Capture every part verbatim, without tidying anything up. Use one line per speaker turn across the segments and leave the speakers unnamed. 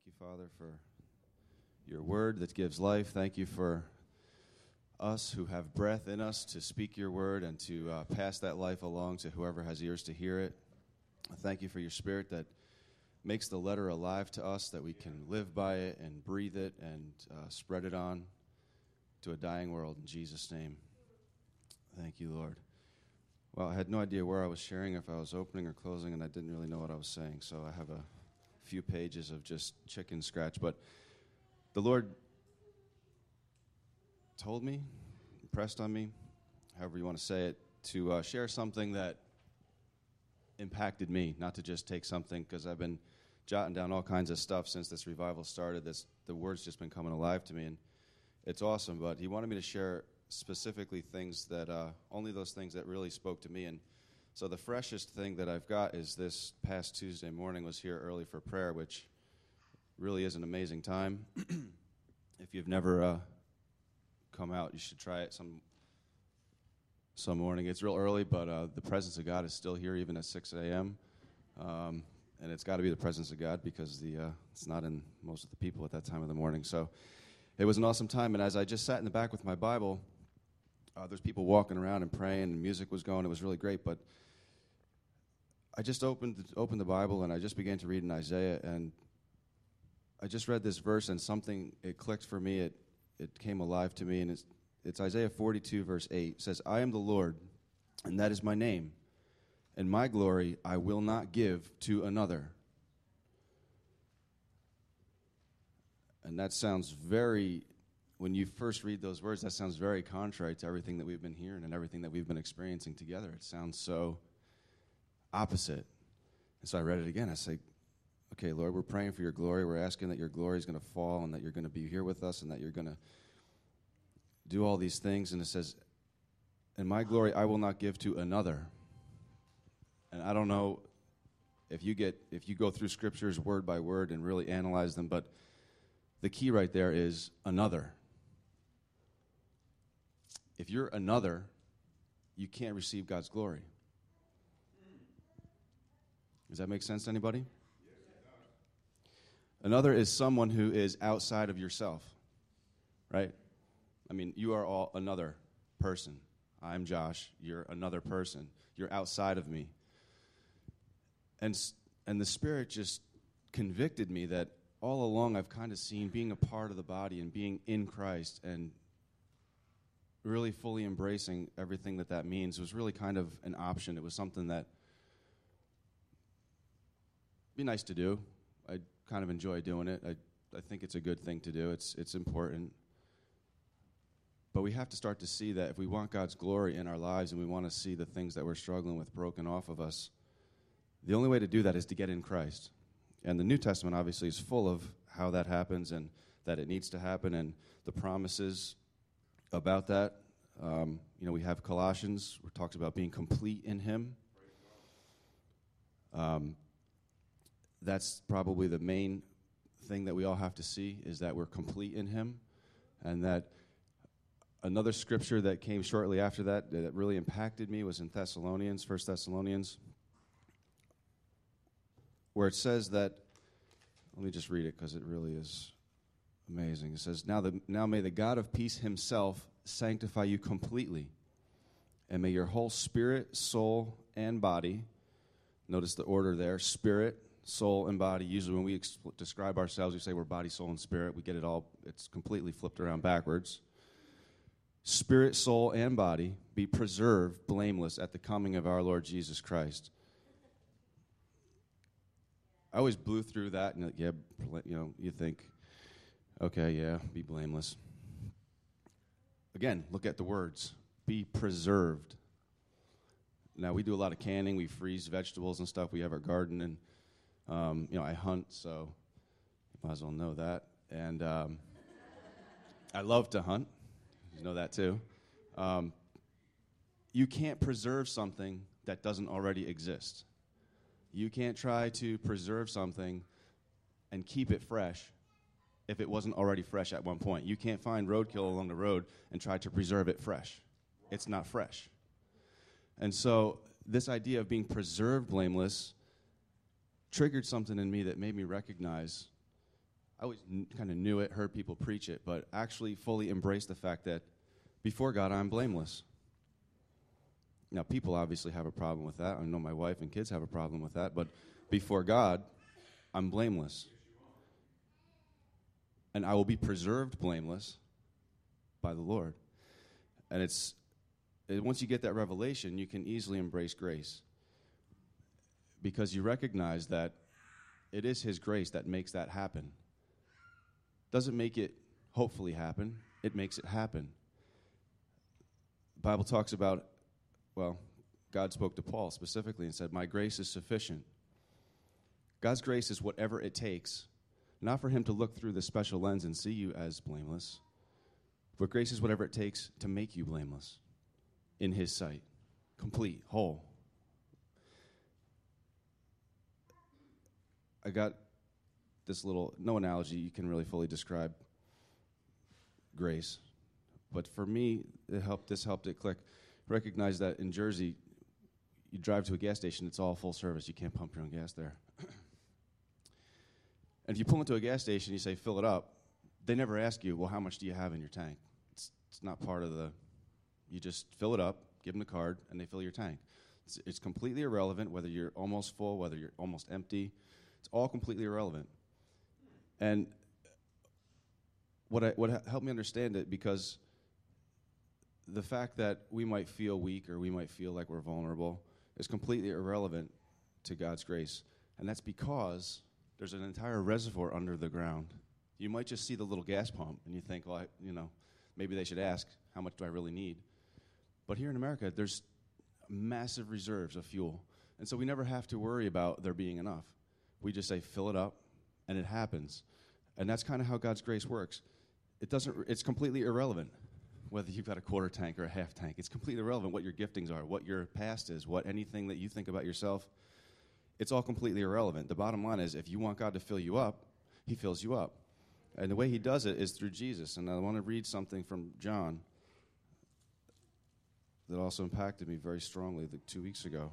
Thank you, Father, for your word that gives life. Thank you for us who have breath in us to speak your word and to uh, pass that life along to whoever has ears to hear it. Thank you for your spirit that makes the letter alive to us, that we can live by it and breathe it and uh, spread it on to a dying world. In Jesus' name, thank you, Lord. Well, I had no idea where I was sharing, if I was opening or closing, and I didn't really know what I was saying, so I have a few pages of just chicken scratch. But the Lord told me, impressed on me, however you want to say it, to uh, share something that impacted me, not to just take something, because I've been jotting down all kinds of stuff since this revival started. This, the word's just been coming alive to me, and it's awesome. But he wanted me to share specifically things that, uh, only those things that really spoke to me. And so the freshest thing that I've got is this past Tuesday morning was here early for prayer, which really is an amazing time. If you've never uh, come out, you should try it some some morning. It's real early, but uh, the presence of God is still here even at six a.m. Um, and it's got to be the presence of God because the uh, it's not in most of the people at that time of the morning. So it was an awesome time. And as I just sat in the back with my Bible, uh, there's people walking around and praying, and music was going. It was really great, but I just opened opened the Bible, and I just began to read in Isaiah, and I just read this verse, and something, it clicked for me, it it came alive to me, and it's, it's Isaiah forty-two, verse eight. It says, I am the Lord, and that is my name, and my glory I will not give to another. And that sounds very, when you first read those words, that sounds very contrary to everything that we've been hearing and everything that we've been experiencing together. It sounds so opposite. And so I read it again. I say, okay, Lord, we're praying for your glory. We're asking that your glory is going to fall and that you're going to be here with us and that you're going to do all these things. And it says, and my glory I will not give to another. And I don't know if you get if you go through scriptures word by word and really analyze them, but the key right there is another. If you're another, you can't receive God's glory. Does that make sense to anybody? Another is someone who is outside of yourself, right? I mean, you are all another person. I'm Josh. You're another person. You're outside of me. And and the Spirit just convicted me that all along I've kind of seen being a part of the body and being in Christ and really fully embracing everything that that means was really kind of an option. It was something that be nice to do. I kind of enjoy doing it. I, I think it's a good thing to do. It's it's important. But we have to start to see that if we want God's glory in our lives and we want to see the things that we're struggling with broken off of us, the only way to do that is to get in Christ. And the New Testament obviously is full of how that happens and that it needs to happen and the promises about that. Um, you know, we have Colossians where it talks about being complete in him. Um That's probably the main thing that we all have to see is that we're complete in him. And that another scripture that came shortly after that that really impacted me was in Thessalonians, First Thessalonians, where it says that, let me just read it because it really is amazing. It says, now, the, now may the God of peace himself sanctify you completely, and may your whole spirit, soul, and body, notice the order there, spirit, soul, and body. Usually when we ex- describe ourselves, we say we're body, soul, and spirit. We get it all, it's completely flipped around backwards. Spirit, soul, and body be preserved blameless at the coming of our Lord Jesus Christ. I always blew through that, and yeah, you know, you think, okay, yeah, be blameless. Again, look at the words. Be preserved. Now, we do a lot of canning. We freeze vegetables and stuff. We have our garden, and Um, you know, I hunt, so you might as well know that. And um, I love to hunt. You know that too. Um, you can't preserve something that doesn't already exist. You can't try to preserve something and keep it fresh if it wasn't already fresh at one point. You can't find roadkill along the road and try to preserve it fresh. It's not fresh. And so this idea of being preserved blameless triggered something in me that made me recognize I always n- kind of knew it, heard people preach it, but actually fully embraced the fact that before God, I'm blameless. Now, people obviously have a problem with that. I know my wife and kids have a problem with that, but before God, I'm blameless. And I will be preserved blameless by the Lord. And it's it, once you get that revelation, you can easily embrace grace, because you recognize that it is His grace that makes that happen. Doesn't make it hopefully happen. It makes it happen. The Bible talks about, well, God spoke to Paul specifically and said, my grace is sufficient. God's grace is whatever it takes, not for Him to look through the special lens and see you as blameless, but grace is whatever it takes to make you blameless in His sight, complete, whole. I got this little, no analogy you can really fully describe grace, but for me, it helped. This helped it click. Recognize that in Jersey, you drive to a gas station, it's all full service. You can't pump your own gas there. And if you pull into a gas station, you say, fill it up, they never ask you, well, how much do you have in your tank? It's, it's not part of the, you just fill it up, give them the card, and they fill your tank. It's, it's completely irrelevant whether you're almost full, whether you're almost empty. It's all completely irrelevant. And what I, what helped me understand it, because the fact that we might feel weak or we might feel like we're vulnerable is completely irrelevant to God's grace. And that's because there's an entire reservoir under the ground. You might just see the little gas pump and you think, well, I, you know, maybe they should ask, how much do I really need? But here in America, there's massive reserves of fuel. And so we never have to worry about there being enough. We just say, fill it up, and it happens. And that's kind of how God's grace works. It doesn't, it's completely irrelevant whether you've got a quarter tank or a half tank. It's completely irrelevant what your giftings are, what your past is, what anything that you think about yourself. It's all completely irrelevant. The bottom line is, if you want God to fill you up, He fills you up. And the way He does it is through Jesus. And I want to read something from John that also impacted me very strongly like two weeks ago.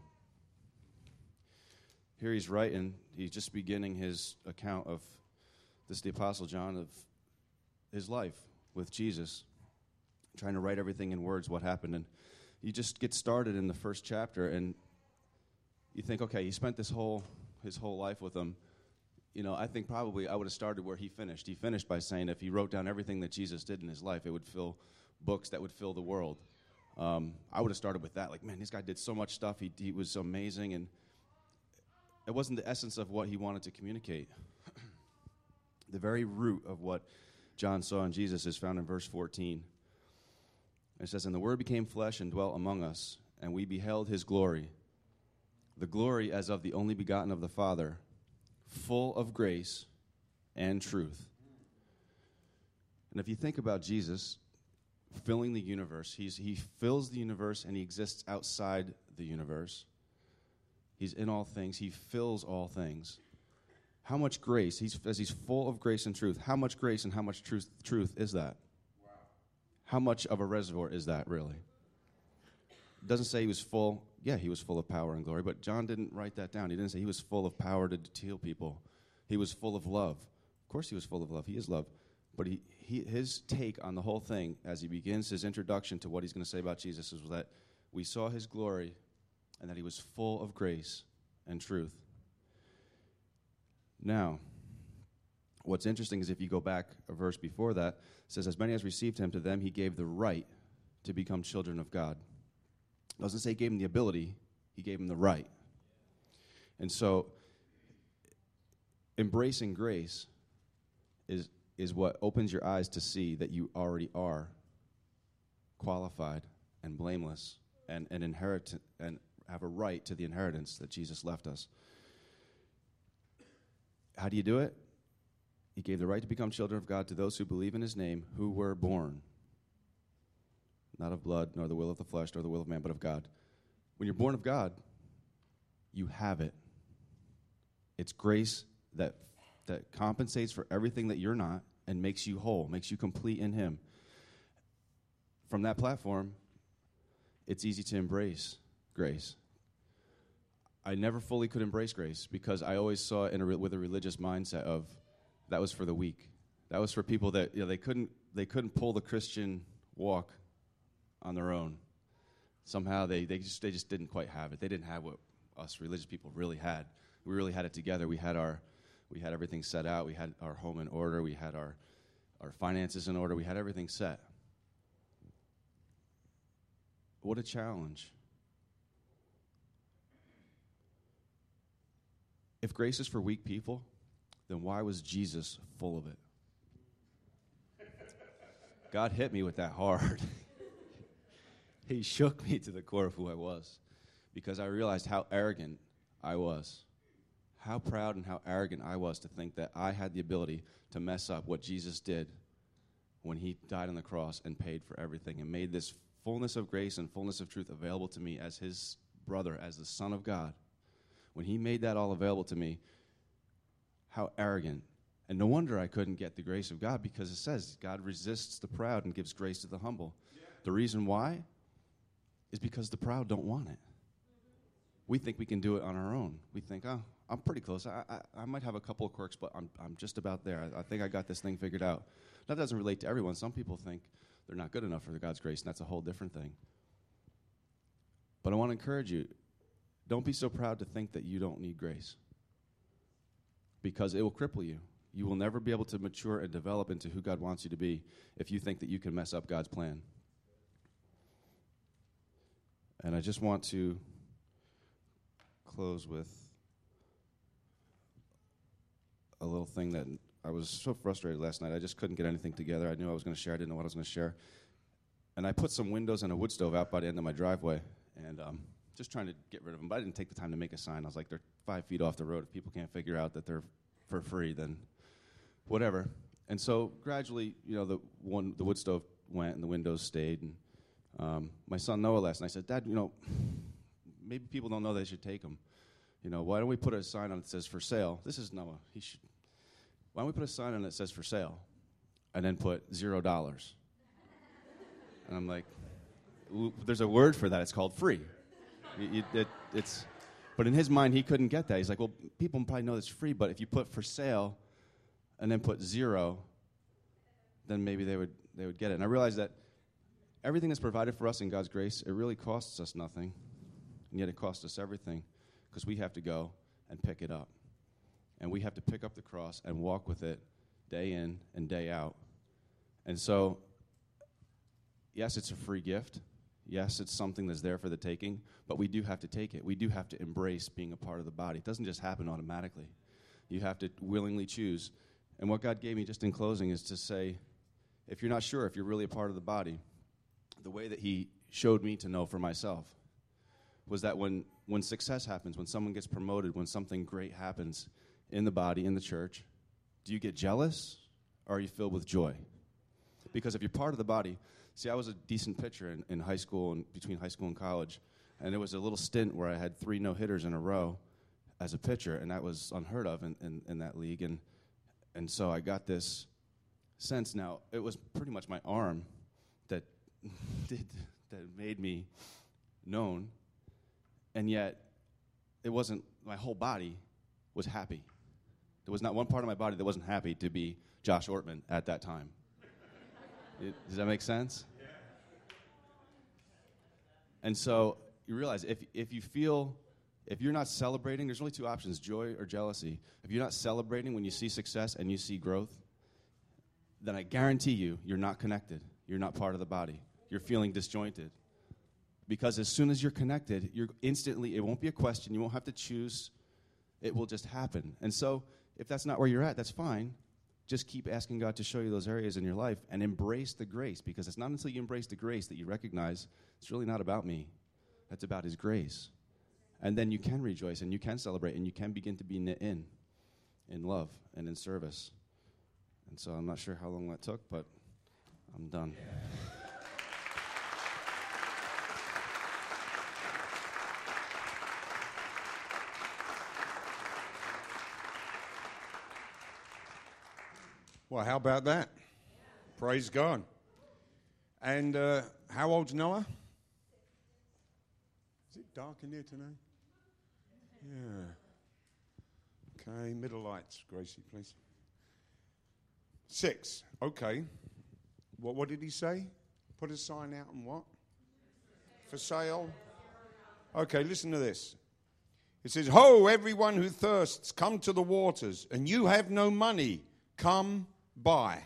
Here he's writing, he's just beginning his account of, this is the Apostle John, of his life with Jesus, trying to write everything in words, what happened. And you just get started in the first chapter, and you think, okay, he spent this whole his whole life with him. You know, I think probably I would have started where he finished. He finished by saying if he wrote down everything that Jesus did in his life, it would fill books that would fill the world. Um, I would have started with that. Like, man, this guy did so much stuff. He, he was so amazing. And it wasn't the essence of what he wanted to communicate. The very root of what John saw in Jesus is found in verse fourteen. It says, and the Word became flesh and dwelt among us, and we beheld His glory, the glory as of the only begotten of the Father, full of grace and truth. And if you think about Jesus filling the universe, he's, he fills the universe and He exists outside the universe. He's in all things. He fills all things. How much grace, he's, as He's full of grace and truth, how much grace and how much truth, truth is that? Wow. How much of a reservoir is that, really? It doesn't say He was full. Yeah, He was full of power and glory, but John didn't write that down. He didn't say He was full of power to, to heal people. He was full of love. Of course He was full of love. He is love. But he, he, his take on the whole thing, as he begins his introduction to what he's going to say about Jesus, is that we saw His glory and that He was full of grace and truth. Now, what's interesting is if you go back a verse before that, it says, as many as received Him, to them He gave the right to become children of God. It doesn't say He gave them the ability, He gave them the right. And so, embracing grace is is what opens your eyes to see that you already are qualified and blameless and, and inherit and have a right to the inheritance that Jesus left us. How do you do it? He gave the right to become children of God to those who believe in His name, who were born, not of blood, nor the will of the flesh, nor the will of man, but of God. When you're born of God, you have it. It's grace that that compensates for everything that you're not and makes you whole, makes you complete in Him. From that platform, it's easy to embrace grace. I never fully could embrace grace because I always saw it in a re- with a religious mindset of, that was for the weak. That was for people that, you know, they couldn't they couldn't pull the Christian walk on their own. Somehow they, they just they just didn't quite have it. They didn't have what us religious people really had. We really had it together. We had our we had everything set out. We had our home in order. We had our our finances in order. We had everything set. What a challenge. If grace is for weak people, then why was Jesus full of it? God hit me with that hard. He shook me to the core of who I was because I realized how arrogant I was. How proud and how arrogant I was to think that I had the ability to mess up what Jesus did when he died on the cross and paid for everything and made this fullness of grace and fullness of truth available to me as his brother, as the Son of God. When he made that all available to me, how arrogant. And no wonder I couldn't get the grace of God, because it says God resists the proud and gives grace to the humble. Yeah. The reason why is because the proud don't want it. We think we can do it on our own. We think, oh, I'm pretty close. I, I, I might have a couple of quirks, but I'm, I'm just about there. I, I think I got this thing figured out. That doesn't relate to everyone. Some people think they're not good enough for God's grace, and that's a whole different thing. But I want to encourage you, don't be so proud to think that you don't need grace, because it will cripple you. You will never be able to mature and develop into who God wants you to be if you think that you can mess up God's plan. And I just want to close with a little thing that I was so frustrated last night. I just couldn't get anything together. I knew I was going to share. I didn't know what I was going to share. And I put some windows and a wood stove out by the end of my driveway, and um, just trying to get rid of them. But I didn't take the time to make a sign. I was like, they're five feet off the road. If people can't figure out that they're for free, then whatever. And so gradually, you know, the one the wood stove went and the windows stayed. And um, my son Noah last night said, Dad, you know, maybe people don't know they should take them. You know, why don't we put a sign on it that says for sale? This is Noah. He should. Why don't we put a sign on it that says for sale, and then put zero dollars? And I'm like, there's a word for that. It's called free. It, it, it's, but in his mind, he couldn't get that. He's like, well, people probably know it's free, but if you put for sale and then put zero, then maybe they would they would get it. And I realized that everything that's provided for us in God's grace, it really costs us nothing, and yet it costs us everything, because we have to go and pick it up. And we have to pick up the cross and walk with it day in and day out. And so, yes, it's a free gift. Yes, it's something that's there for the taking, but we do have to take it. We do have to embrace being a part of the body. It doesn't just happen automatically. You have to willingly choose. And what God gave me just in closing is to say, if you're not sure if you're really a part of the body, the way that he showed me to know for myself was that when, when success happens, when someone gets promoted, when something great happens in the body, in the church, do you get jealous or are you filled with joy? Because if you're part of the body, see, I was a decent pitcher in, in high school and between high school and college, and there was a little stint where I had three no-hitters in a row as a pitcher, and that was unheard of in, in, in that league. And and so I got this sense. Now, it was pretty much my arm that did that made me known, and yet it wasn't, my whole body was happy. There was not one part of my body that wasn't happy to be Josh Ortman at that time. It, does that make sense? Yeah. And so you realize if if you feel, if you're not celebrating, there's only two options, joy or jealousy. If you're not celebrating when you see success and you see growth, then I guarantee you, you're not connected. You're not part of the body. You're feeling disjointed. Because as soon as you're connected, you're instantly, it won't be a question. You won't have to choose. It will just happen. And so if that's not where you're at, that's fine. Just keep asking God to show you those areas in your life and embrace the grace, because it's not until you embrace the grace that you recognize it's really not about me. It's about his grace. And then you can rejoice and you can celebrate and you can begin to be knit in, in love and in service. And so I'm not sure how long that took, but I'm done.
Well, how about that? Yeah. Praise God. And uh, how old's Noah? Is it dark in here tonight? Yeah. Okay, middle lights, Gracie, please. Six. Okay. What, what did he say? Put a sign out and what? For sale. Okay, listen to this. It says, "Ho, everyone who thirsts, come to the waters, and you have no money, come buy."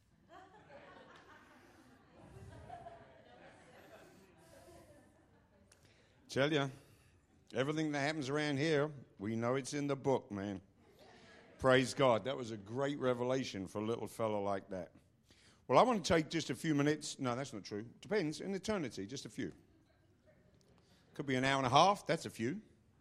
Tell you, everything that happens around here, we know it's in the book, man. Praise God. That was a great revelation for a little fellow like that. Well, I want to take just a few minutes. No, that's not true. Depends. In eternity, just a few. Could be an hour and a half. That's a few.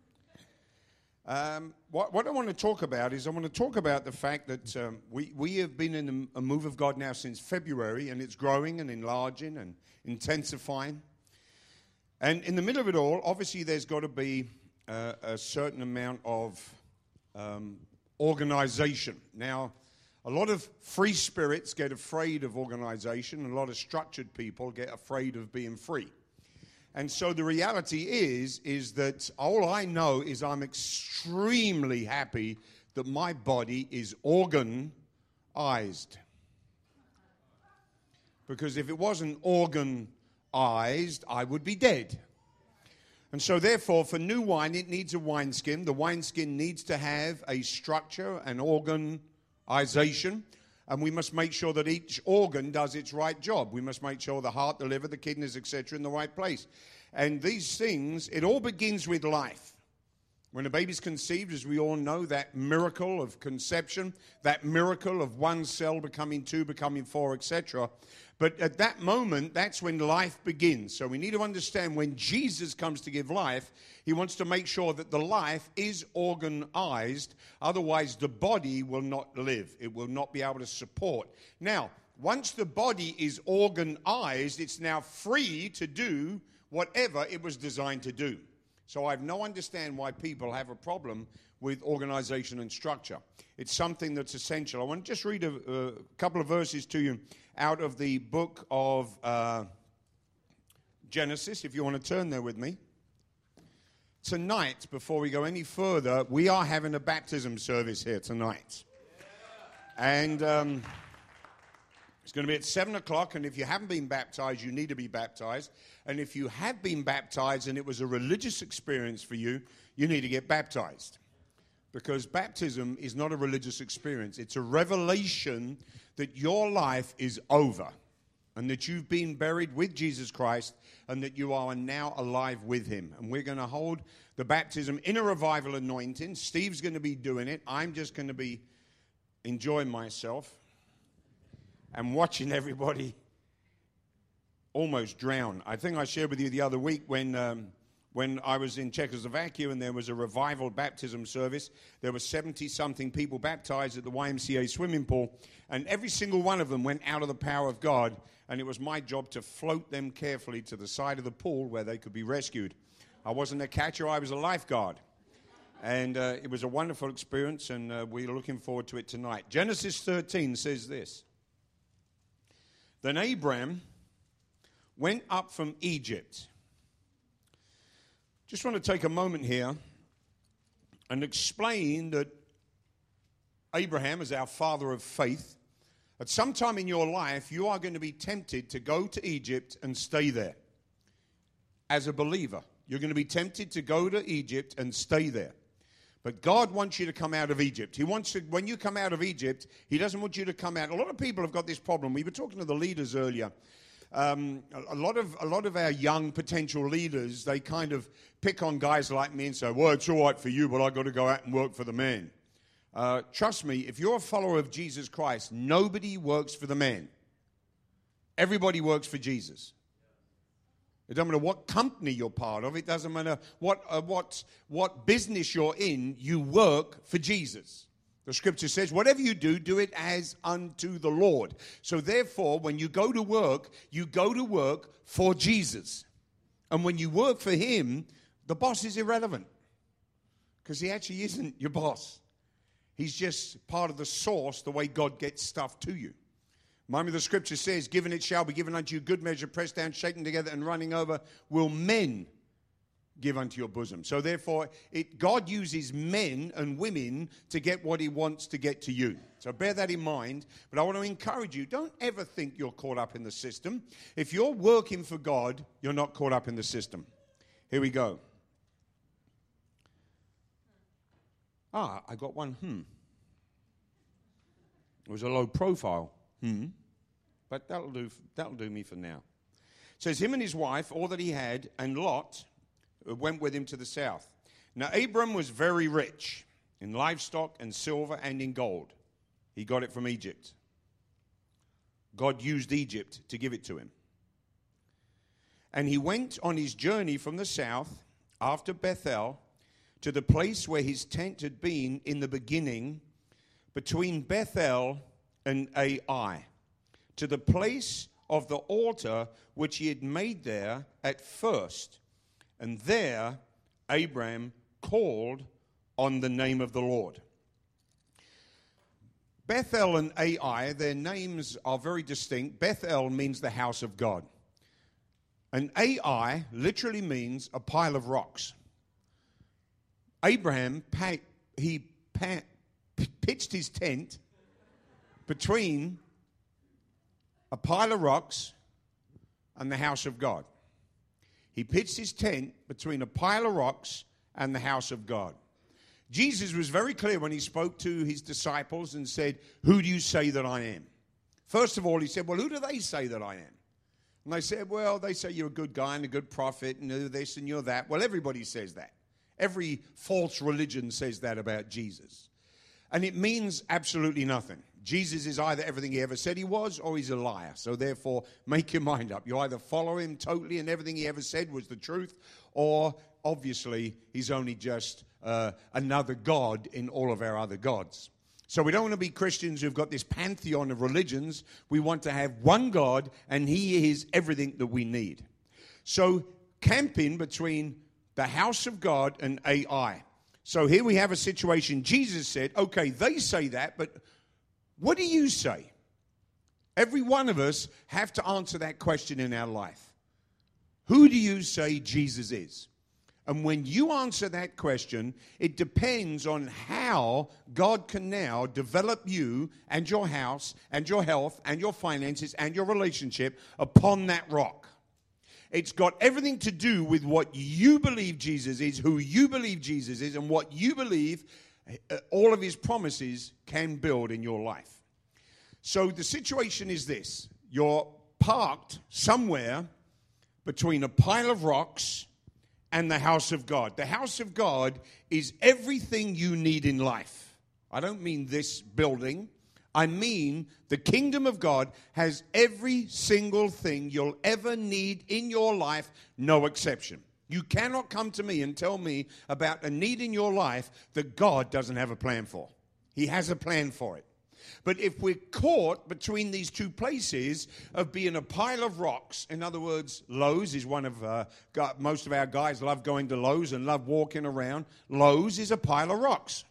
Um, what, what I want to talk about is I want to talk about the fact that um, we, we have been in a, a move of God now since February, and it's growing and enlarging and intensifying. And in the middle of it all, obviously there's got to be uh, a certain amount of um, organization. Now, a lot of free spirits get afraid of organization. A lot of structured people get afraid of being free. And so the reality is, is that all I know is I'm extremely happy that my body is organized. Because if it wasn't organized, I would be dead. And so therefore, for new wine, it needs a wineskin. The wineskin needs to have a structure, an organization. And we must make sure that each organ does its right job. We must make sure the heart, the liver, the kidneys, et cetera, in the right place. And these things, it all begins with life. When a baby's conceived, as we all know, that miracle of conception, that miracle of one cell becoming two, becoming four, et cetera. But at that moment, that's when life begins. So we need to understand when Jesus comes to give life, he wants to make sure that the life is organized. Otherwise, the body will not live. It will not be able to support. Now, once the body is organized, it's now free to do whatever it was designed to do. So I have no understand why people have a problem with organization and structure. It's something that's essential. I want to just read a, a couple of verses to you out of the book of uh, Genesis, if you want to turn there with me. Tonight, before we go any further, we are having a baptism service here tonight. And um, it's going to be at seven o'clock, and if you haven't been baptized, you need to be baptized. And if you have been baptized and it was a religious experience for you, you need to get baptized. Because baptism is not a religious experience. It's a revelation that your life is over and that you've been buried with Jesus Christ and that you are now alive with him. And we're going to hold the baptism in a revival anointing. Steve's going to be doing it. I'm just going to be enjoying myself and watching everybody almost drown. I think I shared with you the other week when um, when I was in Czechoslovakia and there was a revival baptism service. There were seventy-something people baptized at the Y M C A swimming pool, and every single one of them went out of the power of God, and it was my job to float them carefully to the side of the pool where they could be rescued. I wasn't a catcher, I was a lifeguard. And uh, it was a wonderful experience, and uh, we're looking forward to it tonight. Genesis thirteen says this. Then Abram went up from Egypt. Just want to take a moment here and explain that Abraham is our father of faith. At some time in your life, you are going to be tempted to go to Egypt and stay there. As a believer, you're going to be tempted to go to Egypt and stay there. But God wants you to come out of Egypt. He wants to, when you come out of Egypt, he doesn't want you to come out. A lot of people have got this problem. We were talking to the leaders earlier. Um, a, a lot of a lot of our young potential leaders, they kind of pick on guys like me and say, well, it's all right for you, but I've got to go out and work for the man. Uh, trust me, if you're a follower of Jesus Christ, nobody works for the man. Everybody works for Jesus. It doesn't matter what company you're part of. It doesn't matter what uh, what what business you're in. You work for Jesus. The scripture says, whatever you do, do it as unto the Lord. So therefore, when you go to work, you go to work for Jesus. And when you work for him, the boss is irrelevant. Because he actually isn't your boss. He's just part of the source, the way God gets stuff to you. Remember the scripture says, given it shall be given unto you, good measure, pressed down, shaken together, and running over, will men give unto your bosom. So therefore, it, God uses men and women to get what he wants to get to you. So bear that in mind. But I want to encourage you, don't ever think you're caught up in the system. If you're working for God, you're not caught up in the system. Here we go. Ah, I got one, hmm. It was a low profile, hmm. But that'll do, that'll do me for now. It says, him and his wife, all that he had, and Lot went with him to the south. Now, Abram was very rich in livestock and silver and in gold. He got it from Egypt. God used Egypt to give it to him. And he went on his journey from the south after Bethel to the place where his tent had been in the beginning, between Bethel and Ai, to the place of the altar which he had made there at first. And there Abram called on the name of the Lord. Bethel and Ai, their names are very distinct. Bethel means the house of God. And Ai literally means a pile of rocks. Abraham, he pitched his tent between a pile of rocks and the house of God. He pitched his tent between a pile of rocks and the house of God. Jesus was very clear when he spoke to his disciples and said, who do you say that I am? First of all, he said, well, who do they say that I am? And they said, well, they say you're a good guy and a good prophet and you're this and you're that. Well, everybody says that. Every false religion says that about Jesus. And it means absolutely nothing. Jesus is either everything he ever said he was or he's a liar. So therefore, make your mind up. You either follow him totally and everything he ever said was the truth, or obviously he's only just uh, another god in all of our other gods. So we don't want to be Christians who've got this pantheon of religions. We want to have one God, and he is everything that we need. So camping between the house of God and Ai. So here we have a situation. Jesus said, okay, they say that, but what do you say? Every one of us have to answer that question in our life. Who do you say Jesus is? And when you answer that question, it depends on how God can now develop you and your house and your health and your finances and your relationship upon that rock. It's got everything to do with what you believe Jesus is, who you believe Jesus is, and what you believe all of his promises can build in your life. So the situation is this. You're parked somewhere between a pile of rocks and the house of God. The house of God is everything you need in life. I don't mean this building. I mean the kingdom of God has every single thing you'll ever need in your life, no exception. You cannot come to me and tell me about a need in your life that God doesn't have a plan for. He has a plan for it. But if we're caught between these two places of being a pile of rocks, in other words, Lowe's is one of, uh, most of our guys love going to Lowe's and love walking around. Lowe's is a pile of rocks.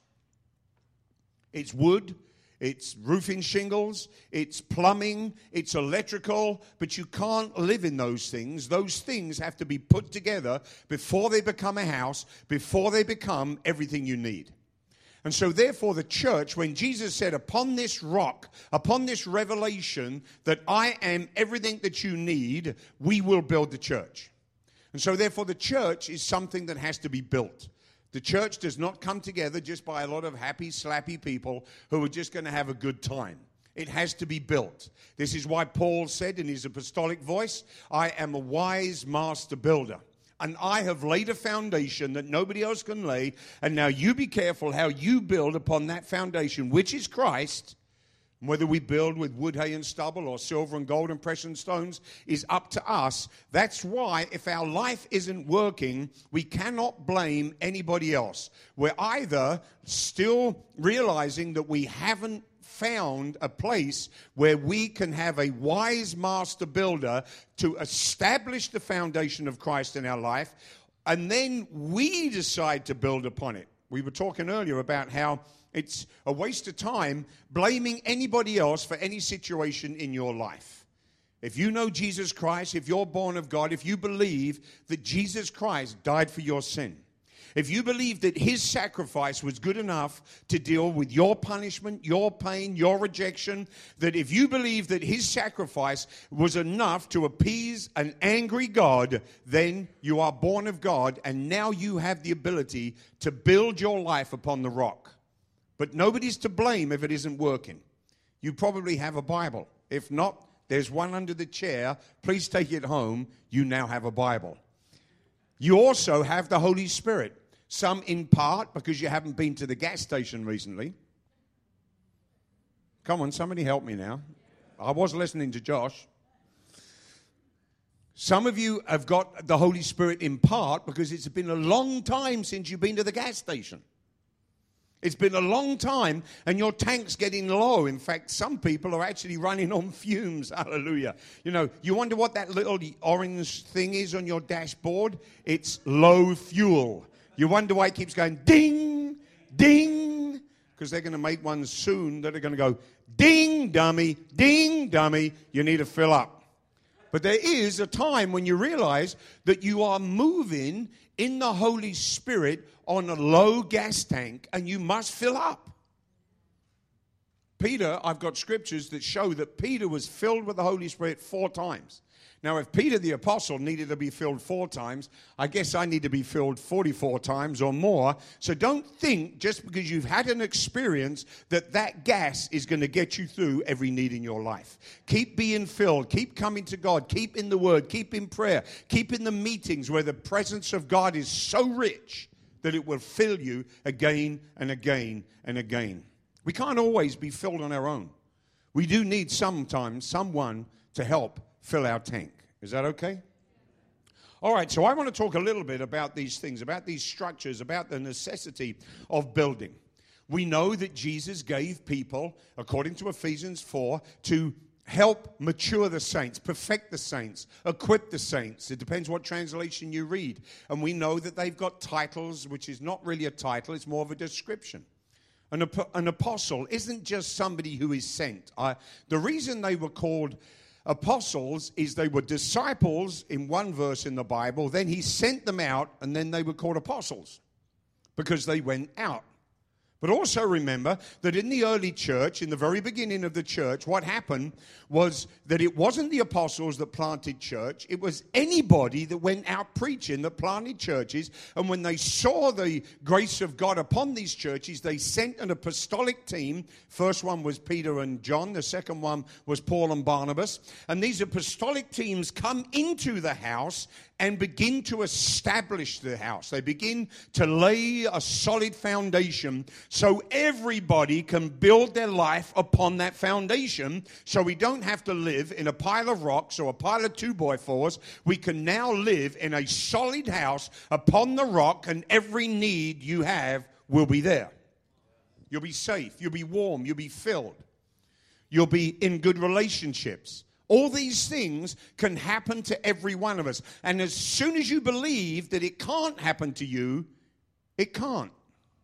It's wood, it's roofing shingles, it's plumbing, it's electrical, but you can't live in those things. Those things have to be put together before they become a house, before they become everything you need. And so therefore the church, when Jesus said, upon this rock, upon this revelation that I am everything that you need, we will build the church. And so therefore the church is something that has to be built. The church does not come together just by a lot of happy, slappy people who are just going to have a good time. It has to be built. This is why Paul said in his apostolic voice, I am a wise master builder. And I have laid a foundation that nobody else can lay. And now you be careful how you build upon that foundation, which is Christ. Whether we build with wood, hay, and stubble or silver and gold and precious stones is up to us. That's why if our life isn't working, we cannot blame anybody else. We're either still realizing that we haven't found a place where we can have a wise master builder to establish the foundation of Christ in our life, and then we decide to build upon it. We were talking earlier about how it's a waste of time blaming anybody else for any situation in your life. If you know Jesus Christ, if you're born of God, if you believe that Jesus Christ died for your sin, if you believe that his sacrifice was good enough to deal with your punishment, your pain, your rejection, that if you believe that his sacrifice was enough to appease an angry God, then you are born of God, and now you have the ability to build your life upon the rock. But nobody's to blame if it isn't working. You probably have a Bible. If not, there's one under the chair. Please take it home. You now have a Bible. You also have the Holy Spirit. Some in part because you haven't been to the gas station recently. Come on, somebody help me now. I was listening to Josh. Some of you have got the Holy Spirit in part because it's been a long time since you've been to the gas station. It's been a long time and your tank's getting low. In fact, some people are actually running on fumes. Hallelujah. You know, you wonder what that little orange thing is on your dashboard? It's low fuel. You wonder why it keeps going ding, ding, because they're going to make one soon that are going to go ding, dummy, ding, dummy. You need to fill up. But there is a time when you realize that you are moving in the Holy Spirit on a low gas tank and you must fill up. Peter, I've got scriptures that show that Peter was filled with the Holy Spirit four times. Now, if Peter the apostle needed to be filled four times, I guess I need to be filled forty-four times or more. So don't think just because you've had an experience that that gas is going to get you through every need in your life. Keep being filled. Keep coming to God. Keep in the Word. Keep in prayer. Keep in the meetings where the presence of God is so rich that it will fill you again and again and again. We can't always be filled on our own. We do need sometimes someone to help fill our tank. Is that okay? All right, so I want to talk a little bit about these things, about these structures, about the necessity of building. We know that Jesus gave people, according to Ephesians four, to help mature the saints, perfect the saints, equip the saints. It depends what translation you read. And we know that they've got titles, which is not really a title, it's more of a description. An, an apostle isn't just somebody who is sent. I, the reason they were called apostles is they were disciples in one verse in the Bible. Then he sent them out, and then they were called apostles because they went out. But also remember that in the early church, in the very beginning of the church, what happened was that it wasn't the apostles that planted church. It was anybody that went out preaching that planted churches. And when they saw the grace of God upon these churches, they sent an apostolic team. First one was Peter and John. The second one was Paul and Barnabas. And these apostolic teams come into the house and begin to establish the house. They begin to lay a solid foundation so everybody can build their life upon that foundation. So we don't have to live in a pile of rocks or a pile of two-by-fours. We can now live in a solid house upon the rock, and every need you have will be there. You'll be safe. You'll be warm. You'll be filled. You'll be in good relationships. All these things can happen to every one of us. And as soon as you believe that it can't happen to you, it can't.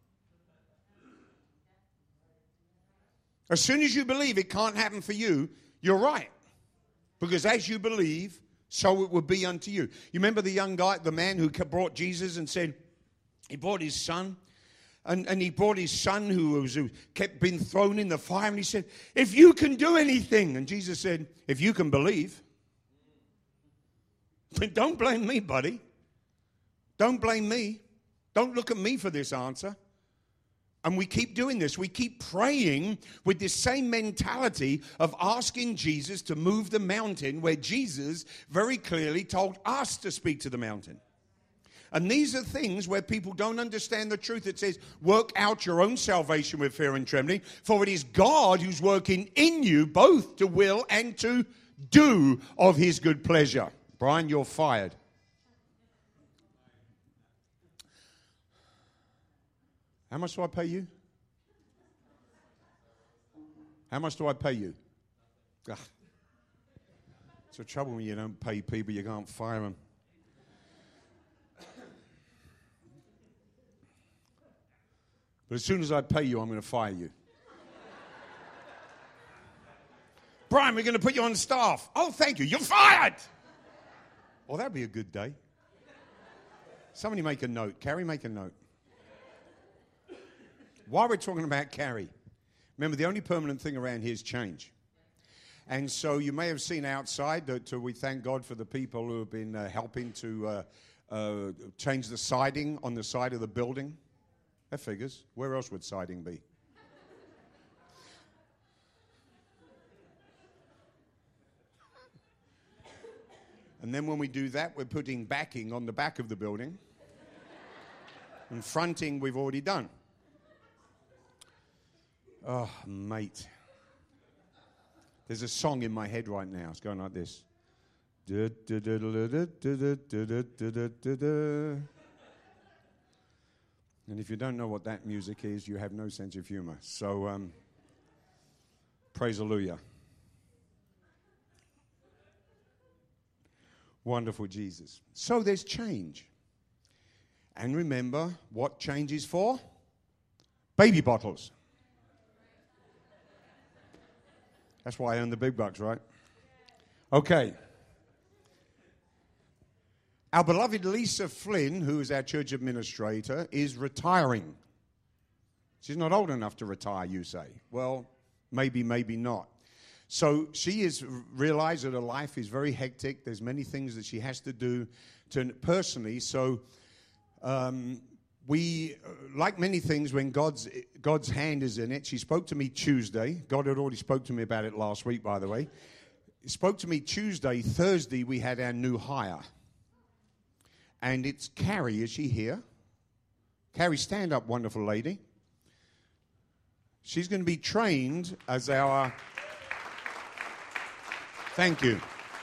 As soon as you believe it can't happen for you, you're right. Because as you believe, so it will be unto you. You remember the young guy, the man who brought Jesus and said, he brought his son. And, and he brought his son who was who kept being thrown in the fire. And he said, if you can do anything. And Jesus said, if you can believe. Don't blame me, buddy. Don't blame me. Don't look at me for this answer. And we keep doing this. We keep praying with this same mentality of asking Jesus to move the mountain where Jesus very clearly told us to speak to the mountain. And these are things where people don't understand the truth. It says, work out your own salvation with fear and trembling, for it is God who's working in you both to will and to do of his good pleasure. Brian, you're fired. How much do I pay you? How much do I pay you? Ugh. It's a trouble when you don't pay people, you can't fire them. But as soon as I pay you, I'm going to fire you. Brian, we're going to put you on staff. Oh, thank you. You're fired. Well, that'd be a good day. Somebody make a note. Carrie, make a note. While we're talking about Carrie, remember, the only permanent thing around here is change. And so you may have seen outside that uh, we thank God for the people who have been uh, helping to uh, uh, change the siding on the side of the building. That figures. Where else would siding be? And then when we do that, we're putting backing on the back of the building. And fronting, we've already done. Oh, mate. There's a song in my head right now. It's going like this. And if you don't know what that music is, you have no sense of humor. So, um, praise Hallelujah. Wonderful Jesus. So there's change. And remember what change is for? Baby bottles. That's why I earn the big bucks, right? Okay. Our beloved Lisa Flynn, who is our church administrator, is retiring. She's not old enough to retire, you say. Well, maybe, maybe not. So she has realized that her life is very hectic. There's many things that she has to do to personally. So um, we, like many things, when God's God's hand is in it, she spoke to me Tuesday. God had already spoke to me about it last week, by the way. He spoke to me Tuesday. Thursday, we had our new hire. And it's Carrie. Is she here? Carrie, stand up, wonderful lady. She's going to be trained as our... Thank you.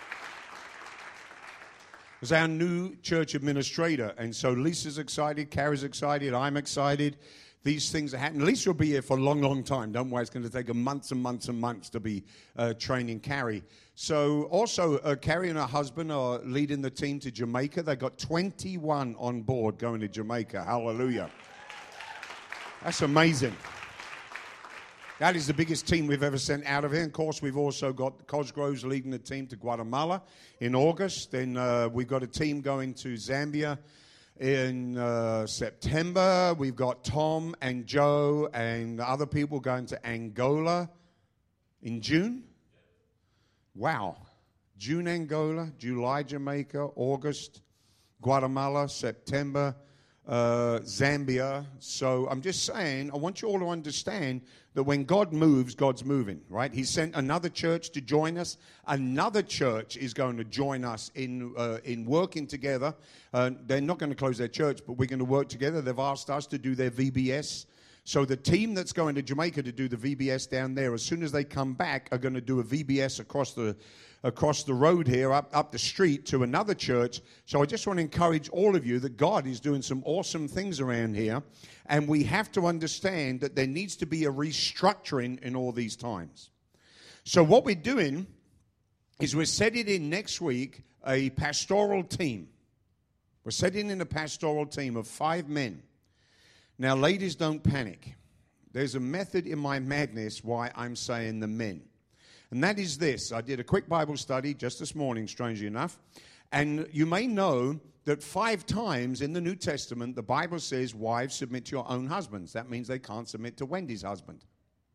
As our new church administrator. And so Lisa's excited, Carrie's excited, I'm excited. These things are happening. Lisa will be here for a long, long time. Don't worry, it's going to take her months and months and months to be uh, training Carrie. So also, uh, Carrie and her husband are leading the team to Jamaica. They've got twenty-one on board going to Jamaica. Hallelujah. That's amazing. That is the biggest team we've ever sent out of here. Of course, we've also got Cosgroves leading the team to Guatemala in August. Then uh, we've got a team going to Zambia in uh, September. We've got Tom and Joe and other people going to Angola in June. Wow. June, Angola, July, Jamaica, August, Guatemala, September, uh, Zambia. So I'm just saying, I want you all to understand that when God moves, God's moving, right? He sent another church to join us. Another church is going to join us in uh, in working together. Uh, they're not going to close their church, but we're going to work together. They've asked us to do their V B S. So the team that's going to Jamaica to do the V B S down there, as soon as they come back, are going to do a V B S across the across the road here, up, up the street to another church. So I just want to encourage all of you that God is doing some awesome things around here. And we have to understand that there needs to be a restructuring in all these times. So what we're doing is we're setting in next week a pastoral team. We're setting in a pastoral team of five men. Now, ladies, don't panic. There's a method in my madness why I'm saying the men. And that is this. I did a quick Bible study just this morning, strangely enough. And you may know that five times in the New Testament, the Bible says, wives, submit to your own husbands. That means they can't submit to Wendy's husband.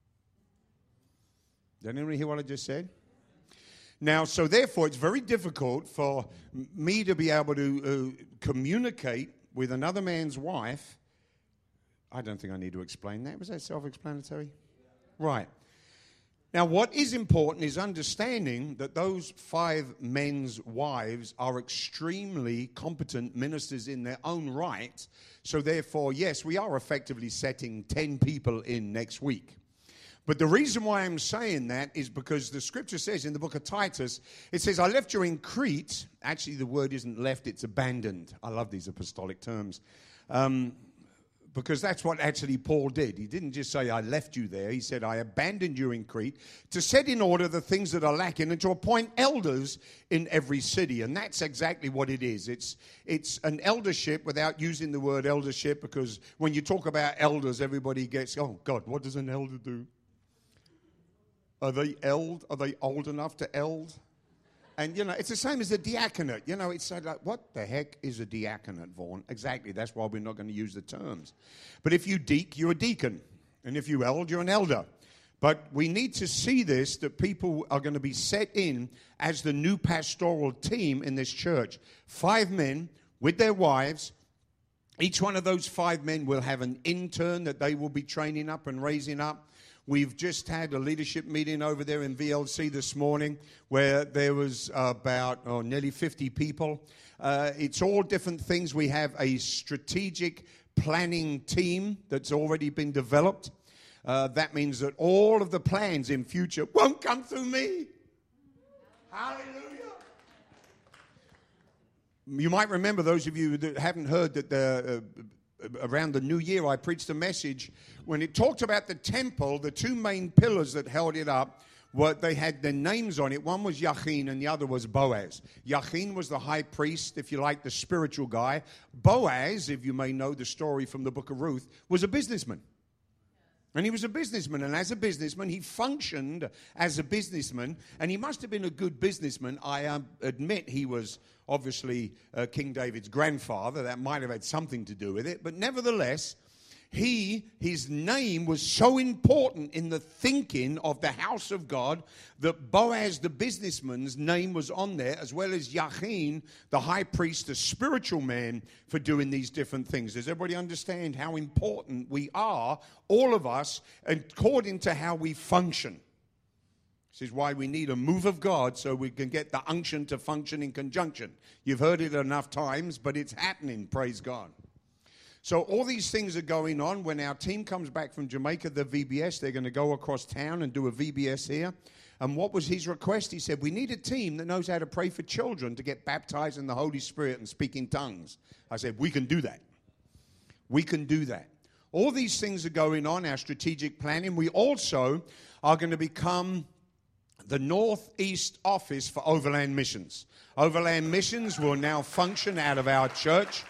Did anyone hear what I just said? Now, so therefore, it's very difficult for me to be able to uh, communicate with another man's wife. I don't think I need to explain that. Was that self-explanatory? Right. Now, what is important is understanding that those five men's wives are extremely competent ministers in their own right. So therefore, yes, we are effectively setting ten people in next week. But the reason why I'm saying that is because the scripture says in the book of Titus, it says, I left you in Crete. Actually, the word isn't left, it's abandoned. I love these apostolic terms. Um, because that's what actually Paul did. He didn't just say, I left you there. He said, I abandoned you in Crete to set in order the things that are lacking and to appoint elders in every city. And that's exactly what it is. It's, it's an eldership without using the word eldership, because when you talk about elders, everybody gets, oh, God, what does an elder do? Are they eld? Are they old enough to eld? And, you know, it's the same as a diaconate. You know, it's like, what the heck is a diaconate, Vaughan? Exactly. That's why we're not going to use the terms. But if you deek, you're a deacon. And if you eld, you're an elder. But we need to see this, that people are going to be set in as the new pastoral team in this church. Five men with their wives. Each one of those five men will have an intern that they will be training up and raising up. We've just had a leadership meeting over there in V L C this morning where there was about oh, nearly fifty people. Uh, it's all different things. We have a strategic planning team that's already been developed. Uh, that means that all of the plans in future won't come through me. Hallelujah. You might remember, those of you that haven't heard, that the... Uh, around the new year, I preached a message when it talked about the temple. The two main pillars that held it up were, they had their names on it. One was Yachin and the other was Boaz. Yachin was the high priest, if you like, the spiritual guy. Boaz, if you may know the story from the book of Ruth, was a businessman. And he was a businessman, and as a businessman, he functioned as a businessman, and he must have been a good businessman. I um, admit he was obviously uh, King David's grandfather. That might have had something to do with it, but nevertheless, he, his name was so important in the thinking of the house of God that Boaz, the businessman's name, was on there, as well as Yachin, the high priest, the spiritual man, for doing these different things. Does everybody understand how important we are, all of us, according to how we function? This is why we need a move of God so we can get the unction to function in conjunction. You've heard it enough times, but it's happening, praise God. So all these things are going on. When our team comes back from Jamaica, the V B S, they're going to go across town and do a V B S here. And what was his request? He said, we need a team that knows how to pray for children to get baptized in the Holy Spirit and speak in tongues. I said, we can do that. We can do that. All these things are going on, our strategic planning. We also are going to become the Northeast office for Overland Missions. Overland Missions will now function out of our church.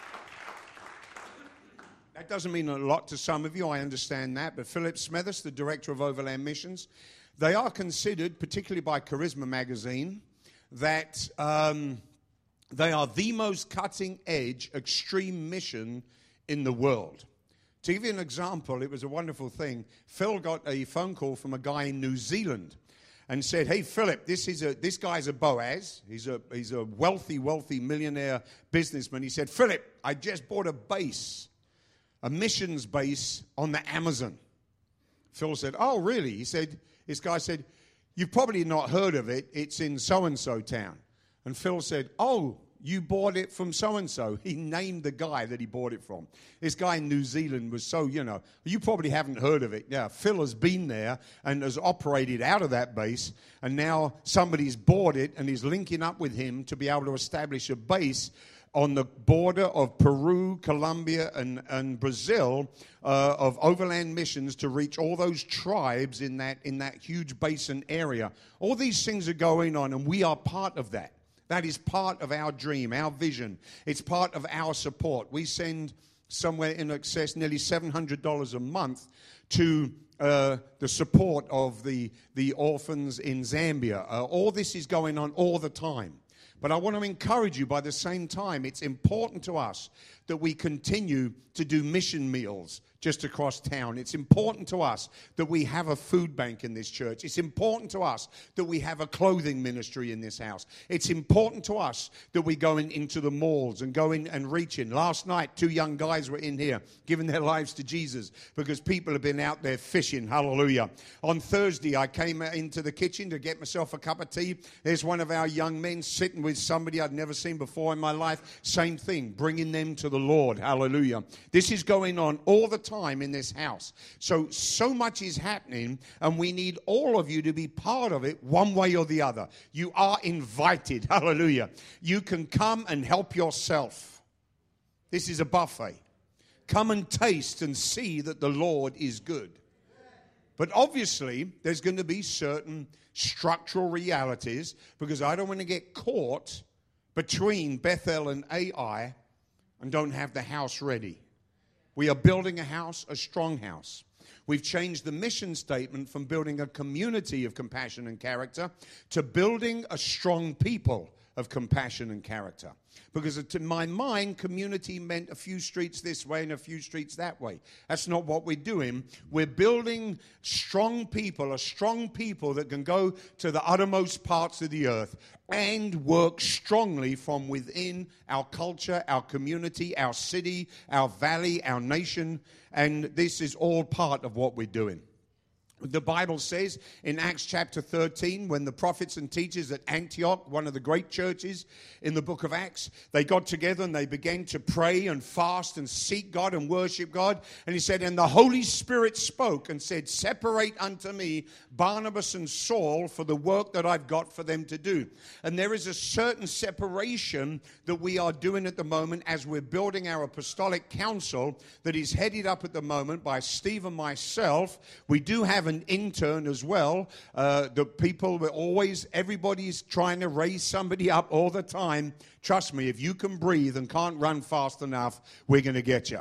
That doesn't mean a lot to some of you, I understand that, but Philip Smethurst, the director of Overland Missions, they are considered, particularly by Charisma magazine, that um, they are the most cutting-edge extreme mission in the world. To give you an example, it was a wonderful thing. Phil got a phone call from a guy in New Zealand and said, hey, Philip, this is a this guy's a Boaz. He's a, he's a wealthy, wealthy millionaire businessman. He said, Philip, I just bought a base. A missions base on the Amazon. Phil said, oh, really? He said, this guy said, you've probably not heard of it. It's in so-and-so town. And Phil said, oh, you bought it from so-and-so. He named the guy that he bought it from. This guy in New Zealand was so, you know, you probably haven't heard of it. Yeah, Phil has been there and has operated out of that base. And now somebody's bought it and is linking up with him to be able to establish a base on the border of Peru, Colombia, and, and Brazil, uh, of Overland Missions to reach all those tribes in that in that huge basin area. All these things are going on, and we are part of that. That is part of our dream, our vision. It's part of our support. We send somewhere in excess, nearly seven hundred dollars a month to uh, the support of the, the orphans in Zambia. Uh, all this is going on all the time. But I want to encourage you, by the same time, it's important to us that we continue to do mission meals just across town. It's important to us that we have a food bank in this church. It's important to us that we have a clothing ministry in this house. It's important to us that we go in, into the malls and go in and reach in. Last night, two young guys were in here giving their lives to Jesus because people have been out there fishing. Hallelujah. On Thursday, I came into the kitchen to get myself a cup of tea. There's one of our young men sitting with somebody I'd never seen before in my life. Same thing, bringing them to the Lord. Hallelujah. This is going on all the time in this house. So, so much is happening, and we need all of you to be part of it one way or the other. You are invited. Hallelujah. You can come and help yourself. This is a buffet. Come and taste and see that the Lord is good. But obviously, there's going to be certain structural realities, because I don't want to get caught between Bethel and Ai and don't have the house ready. We are building a house, a strong house. We've changed the mission statement from building a community of compassion and character to building a strong people of compassion and character. Because to my mind, community meant a few streets this way and a few streets that way. That's not what we're doing. We're building strong people, a strong people that can go to the uttermost parts of the earth and work strongly from within our culture, our community, our city, our valley, our nation. And this is all part of what we're doing. The Bible says in Acts chapter thirteen, when the prophets and teachers at Antioch, one of the great churches in the book of Acts, they got together and they began to pray and fast and seek God and worship God. And he said, and the Holy Spirit spoke and said, separate unto me Barnabas and Saul for the work that I've got for them to do. And there is a certain separation that we are doing at the moment as we're building our apostolic council that is headed up at the moment by Steve and myself. We do have an intern as well. Uh, the people were always, everybody's trying to raise somebody up all the time. Trust me, if you can breathe and can't run fast enough, we're going to get you.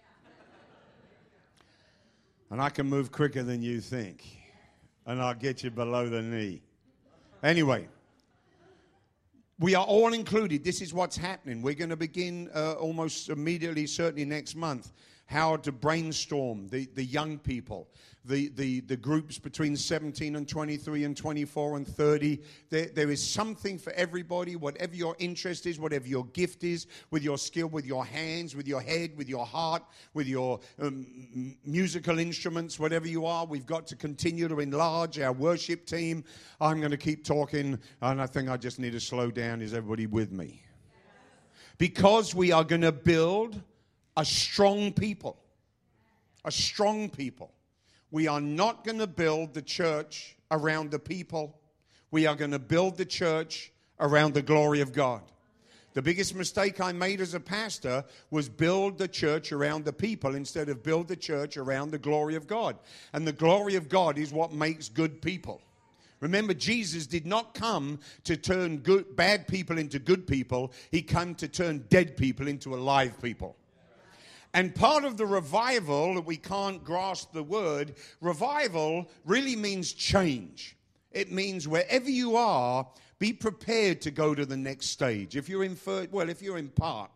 And I can move quicker than you think. And I'll get you below the knee. Anyway, we are all included. This is what's happening. We're going to begin uh, almost immediately, certainly next month, how to brainstorm the, the young people, the, the, the groups between seventeen and twenty-three and twenty-four and thirty. There, there is something for everybody, whatever your interest is, whatever your gift is, with your skill, with your hands, with your head, with your heart, with your um, musical instruments, whatever you are. We've got to continue to enlarge our worship team. I'm going to keep talking, and I think I just need to slow down. Is everybody with me? Because we are going to build a strong people. A strong people. We are not going to build the church around the people. We are going to build the church around the glory of God. The biggest mistake I made as a pastor was build the church around the people instead of build the church around the glory of God. And the glory of God is what makes good people. Remember, Jesus did not come to turn good, bad people into good people. He came to turn dead people into alive people. And part of the revival, that we can't grasp the word, revival really means change. It means wherever you are, be prepared to go to the next stage. If you're in, well, if you're in Park,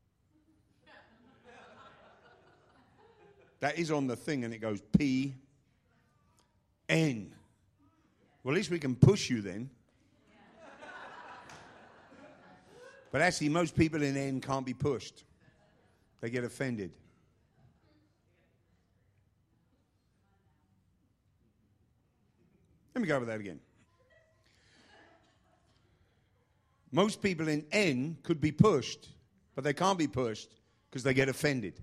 that is on the thing and it goes P N. Well, at least we can push you then. But actually, most people in N can't be pushed. They get offended. Let me go over that again. Most people in N could be pushed, but they can't be pushed because they get offended.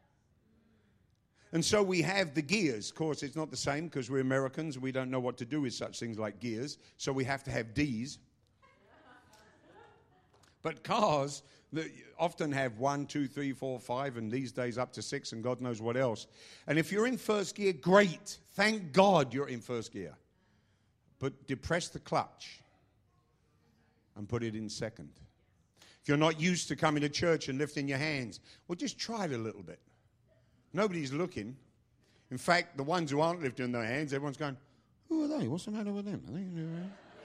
And so we have the gears. Of course, it's not the same because we're Americans. We don't know what to do with such things like gears. So we have to have D's. But cars that often have one, two, three, four, five, and these days up to six, and God knows what else. And if you're in first gear, great. Thank God you're in first gear. But depress the clutch and put it in second. If you're not used to coming to church and lifting your hands, well, just try it a little bit. Nobody's looking. In fact, the ones who aren't lifting their hands, everyone's going, who are they? What's the matter with them? Are they, uh,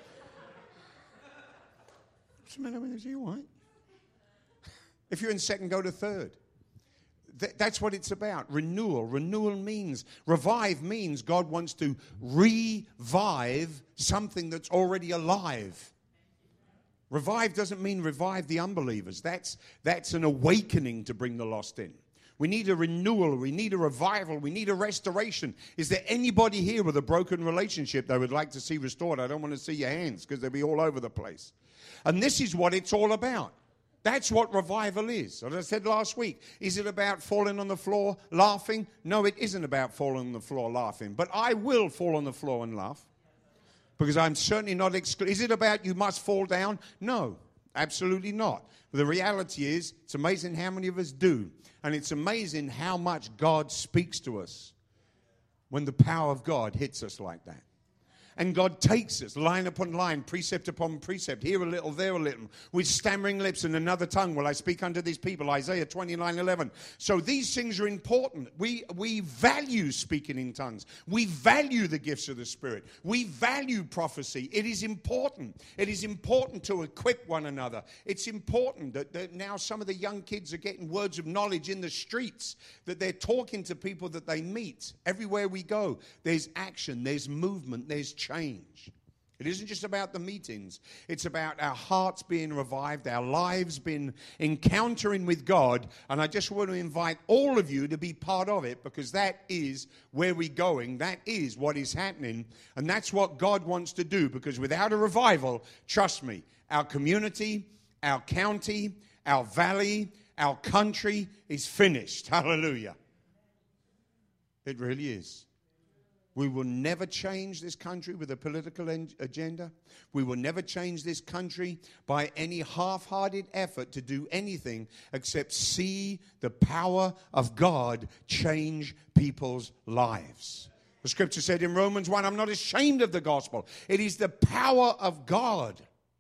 what's the matter with them? Is he all right? If you're in second, go to third. Th- that's what it's about. Renewal. Renewal means, revive means God wants to revive something that's already alive. Revive doesn't mean revive the unbelievers. That's, that's an awakening to bring the lost in. We need a renewal. We need a revival. We need a restoration. Is there anybody here with a broken relationship they would like to see restored? I don't want to see your hands because they'll be all over the place. And this is what it's all about. That's what revival is. As I said last week, is it about falling on the floor laughing? No, it isn't about falling on the floor laughing. But I will fall on the floor and laugh because I'm certainly not exclu- Is it about you must fall down? No, absolutely not. The reality is, it's amazing how many of us do. And it's amazing how much God speaks to us when the power of God hits us like that. And God takes us line upon line, precept upon precept, here a little, there a little, with stammering lips and another tongue will I speak unto these people, Isaiah twenty-nine eleven. So these things are important. We, we value speaking in tongues. We value the gifts of the Spirit. We value prophecy. It is important. It is important to equip one another. It's important that, that now some of the young kids are getting words of knowledge in the streets, that they're talking to people that they meet. Everywhere we go, there's action, there's movement, there's change. It isn't just about the meetings. It's about our hearts being revived, our lives being encountering with God. And I just want to invite all of you to be part of it, because that is where we're going. That is what is happening. And that's what God wants to do, because without a revival, trust me, our community, our county, our valley, our country is finished. Hallelujah. It really is. We will never change this country with a political en- agenda. We will never change this country by any half-hearted effort to do anything except see the power of God change people's lives. The scripture said in Romans one, I'm not ashamed of the gospel. It is the power of God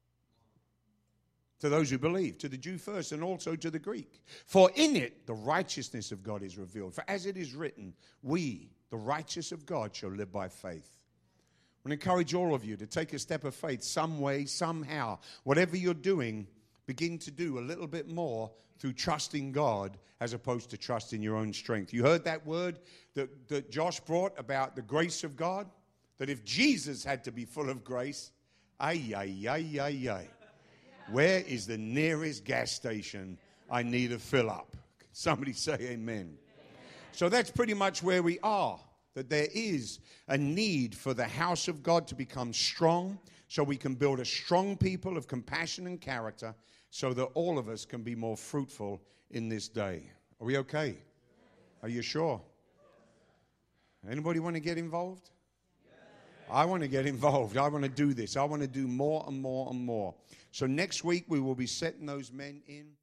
to those who believe, to the Jew first and also to the Greek. For in it the righteousness of God is revealed. For as it is written, we, the righteous of God, shall live by faith. I want to encourage all of you to take a step of faith some way, somehow. Whatever you're doing, begin to do a little bit more through trusting God as opposed to trusting your own strength. You heard that word that, that Josh brought about the grace of God? That if Jesus had to be full of grace, ay, ay, ay, ay, ay. Where is the nearest gas station I need to fill up? Somebody say amen. Amen. So that's pretty much where we are, that there is a need for the house of God to become strong so we can build a strong people of compassion and character so that all of us can be more fruitful in this day. Are we okay? Are you sure? Anybody want to get involved? I want to get involved. I want to do this. I want to do more and more and more. So next week we will be setting those men in.